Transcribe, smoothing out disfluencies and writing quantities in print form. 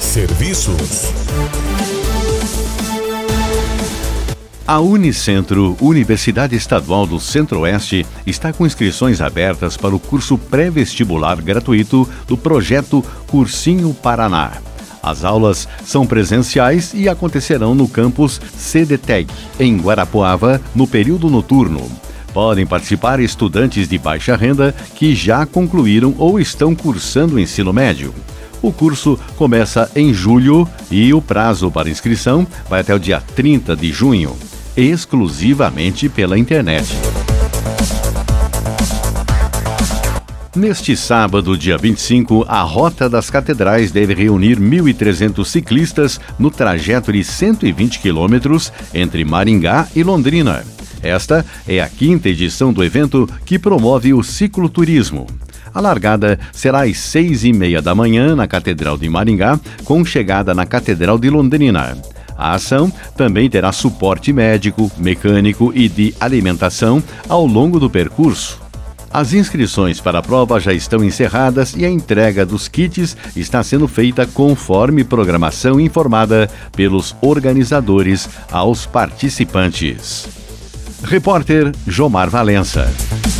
Serviços. A Unicentro, Universidade Estadual do Centro-Oeste, está com inscrições abertas para o curso pré-vestibular gratuito do projeto Cursinho Paraná. As aulas são presenciais e acontecerão no campus CDTEG, em Guarapuava, no período noturno. Podem participar estudantes de baixa renda que já concluíram ou estão cursando o ensino médio. O curso começa em julho e o prazo para inscrição vai até o dia 30 de junho, exclusivamente pela internet. Neste sábado, dia 25, a Rota das Catedrais deve reunir 1.300 ciclistas no trajeto de 120 quilômetros entre Maringá e Londrina. Esta é a 5ª edição do evento que promove o cicloturismo. A largada será às 6h30 da manhã na Catedral de Maringá, com chegada na Catedral de Londrina. A ação também terá suporte médico, mecânico e de alimentação ao longo do percurso. As inscrições para a prova já estão encerradas e a entrega dos kits está sendo feita conforme programação informada pelos organizadores aos participantes. Repórter Jomar Valença.